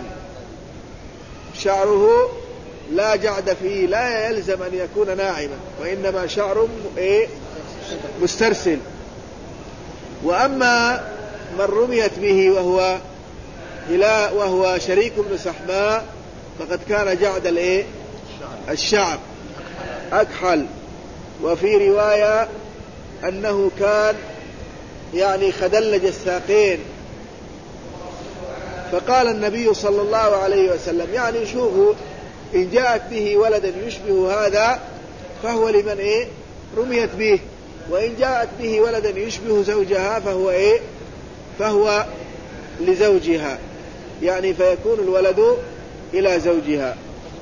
شعره لا جعد فيه، لا يلزم أن يكون ناعما، وإنما شعر إيه؟ مسترسل. وأما من رميت به وهو هلا وهو شريك بن سحماء فقد كان جعد الإيه؟ الشعر أكحل. وفي رواية أنه كان يعني خدلج الساقين. فقال النبي صلى الله عليه وسلم يعني شوفوا إن جاءت به ولدا يشبه هذا فهو لمن إيه؟ رميت به، وإن جاءت به ولدا يشبه زوجها فهو إيه؟ فهو لزوجها، يعني فيكون الولد إلى زوجها.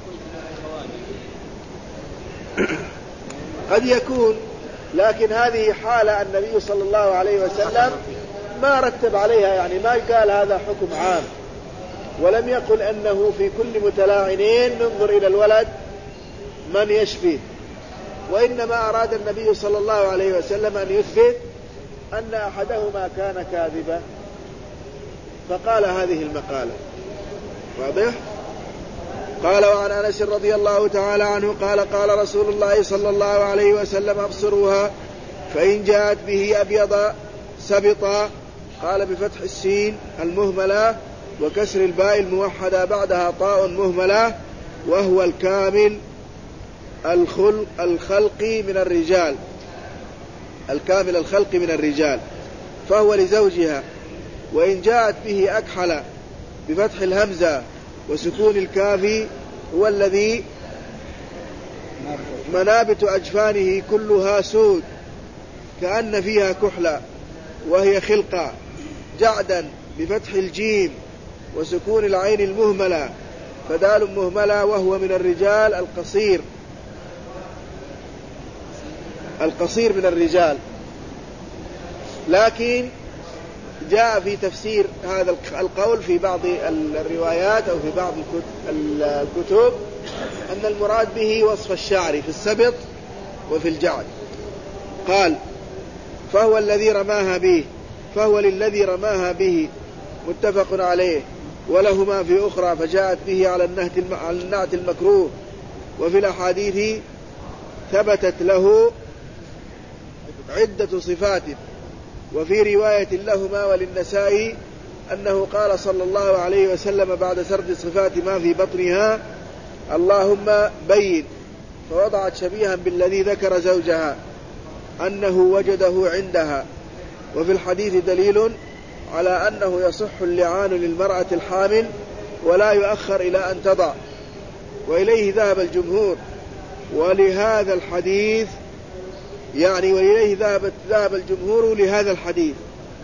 قد يكون، لكن هذه حالة النبي صلى الله عليه وسلم ما رتب عليها، يعني ما قال هذا حكم عام، ولم يقل أنه في كل متلاعنين ننظر إلى الولد من يشفي، وإنما أراد النبي صلى الله عليه وسلم أن يثبت أن أحدهما كان كاذبا فقال هذه المقالة. واضح؟ قال وعن أنس رضي الله تعالى عنه قال قال رسول الله صلى الله عليه وسلم أبصروها فإن جاءت به أبيض سبطا، قال بفتح السين المهملة وكسر الباء الموحدة بعدها طاء مهملة، وهو الكامل الخلق الخلق من الرجال، الكامل الخلق من الرجال، فهو لزوجها. وإن جاءت به أكحل بفتح الهمزة وسكون الكاف، هو الذي منابت أجفانه كلها سود كأن فيها كحلة وهي خلقة، جعدا بفتح الجيم وسكون العين المهملة فدال مهملة، وهو من الرجال القصير، القصير من الرجال. لكن جاء في تفسير هذا القول في بعض الروايات أو في بعض الكتب أن المراد به وصف الشعر في السبط وفي الجعد. قال فهو الذي رماها به، فهو للذي رماها به متفق عليه، ولهما في أخرى فجاءت به على النعت المكروه. وفي الأحاديث ثبتت له عدة صفات. وفي رواية لهما وللنسائي أنه قال صلى الله عليه وسلم بعد سرد صفات ما في بطنها اللهم بين، فوضعت شبيها بالذي ذكر زوجها أنه وجده عندها. وفي الحديث دليل على أنه يصح اللعان للمرأة الحامل ولا يؤخر إلى أن تضع، وإليه ذهب الجمهور. ولهذا الحديث يعني وإليه ذهب ذهب الجمهور لهذا الحديث،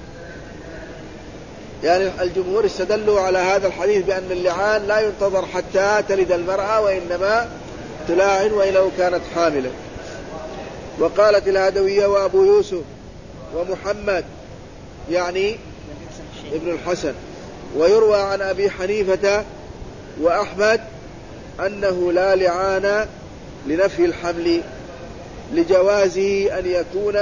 يعني الجمهور استدلوا على هذا الحديث بأن اللعان لا ينتظر حتى تلد المرأة، وإنما تلاعن وإن لو كانت حاملة. وقالت الهدوية وأبو يوسف ومحمد يعني ابن الحسن. ويروى عن أبي حنيفة وأحمد أنه لا لعان لنفي الحمل لجوازه أن يكون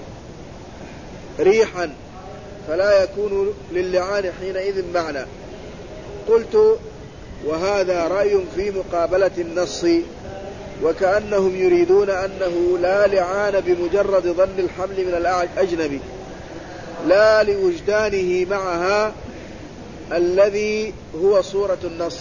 ريحا، فلا يكون للعان حينئذ معنى. قلت وهذا رأي في مقابلة النص، وكأنهم يريدون أنه لا لعان بمجرد ظن الحمل من الأجنبي لا لوجدانه معها الذي هو صورة النص.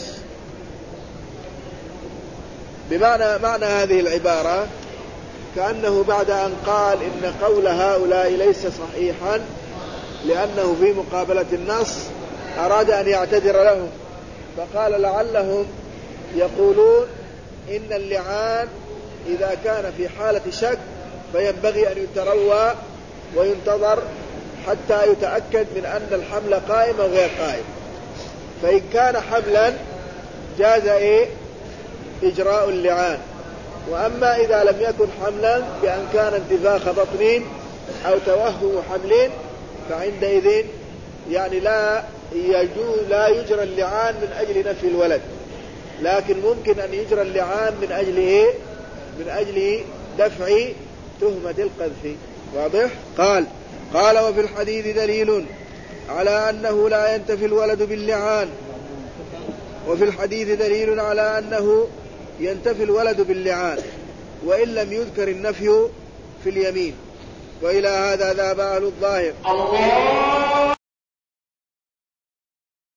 بمعنى معنى هذه العبارة كأنه بعد أن قال إن قول هؤلاء ليس صحيحا لأنه في مقابلة النص أراد أن يعتذر لهم، فقال لعلهم يقولون إن اللعان إذا كان في حالة شك فينبغي أن يتروى وينتظر حتى يتأكد من أن الحمل قائم أو غير قائم. فإن كان حملا جاز إيه إجراء اللعان. وأما إذا لم يكن حملا بأن كان انتفاخ بطن أو توهم حمل فعندئذ يعني لا يجوز لا يجرى اللعان من أجل نفي الولد، لكن ممكن أن يجرى اللعان من أجل إيه؟ من أجل دفع تهمة القذف. واضح؟ قال قال وفي الحديث دليل على أنه لا ينتفي الولد باللعان. وفي الحديث دليل على أنه ينتفي الولد باللعان وإن لم يذكر النفي في اليمين. وإلى هذا ذهب أهل الظاهر